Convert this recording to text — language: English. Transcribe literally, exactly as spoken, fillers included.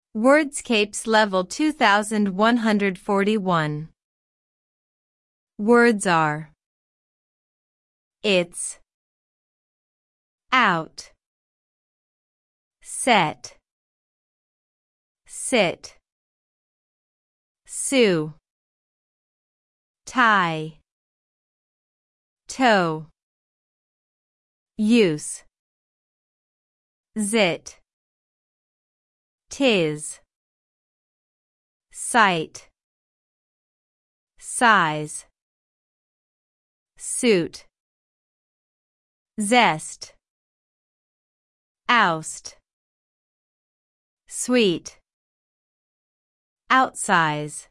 Wordscapes Level two thousand one hundred forty-one. Words are: it's, out, set, sit, sue, tie, toe, use, zit, tis, sight, size, suit, zest, oust, sweet, outsize,